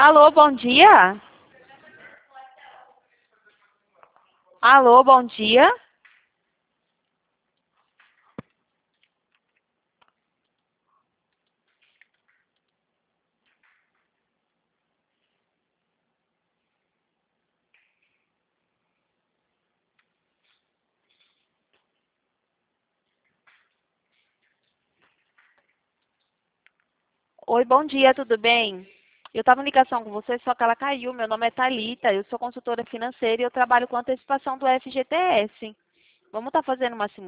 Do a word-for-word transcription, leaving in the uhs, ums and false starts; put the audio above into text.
Alô, bom dia? Alô, bom dia? Oi, bom dia, tudo bem? Eu estava em ligação com você, só que ela caiu. Meu nome é Thalita, eu sou consultora financeira e eu trabalho com antecipação do F G T S. Vamos estar fazendo uma simulação?